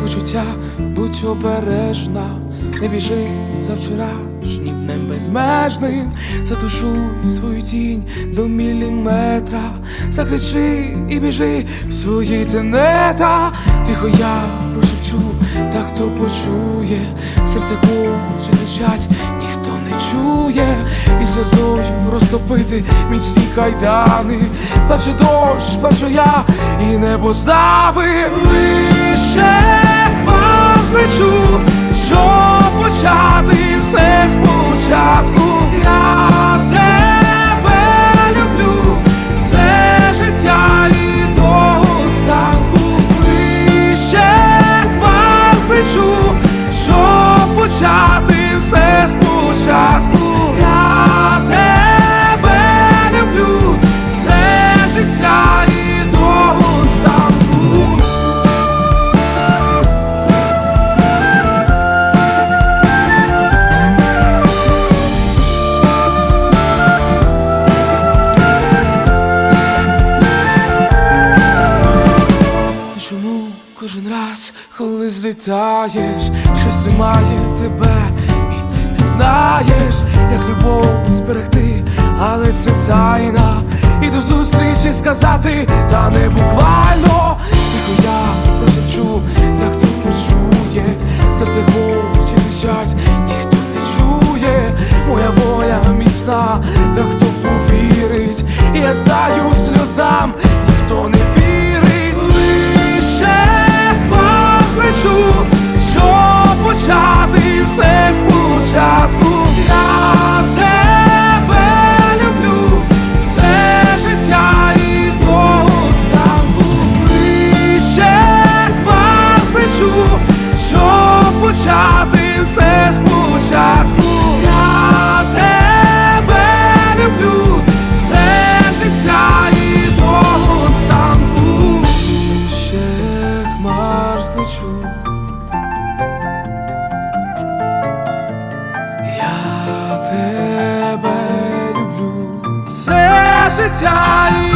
почуття, будь обережна, не біжи за вчорашнім днем безмежним. Затушуй свою тінь до міліметра, закричи і біжи в свої тенета. Тихо я прошепчу, та хто почує, серце хоче кричать, ніхто не чує. І сльозою розтопити міцні кайдани. Плаче дощ, плачу я, і небо знавив. Вище хмар злечу, щоб почати все спочатку. Я тебе люблю все життя і до останку. Вище хмар злечу, щоб почати все спочатку. Я тебе люблю все життя і до останку. Чому кожен раз, коли злітаєш, щось тримає тебе, і ти не знаєш, як любов зберегти, але це тайна. І до зустрічі сказати, та не буквально. Тихо я прошепчу, та хто почує, серце хоче кричать, ніхто не чує. Моя воля міцна, та хто повірить, і я знаю сльозам, ніхто не вірить. Вище хмар злечу, щоб почати все спочатку. Я тебе люблю все життя і до останку. Вище хмар злечу, щоб почати все спочатку. Я тебе люблю все життя і до останку. Ще хмар злечу, я тебе люблю все життя.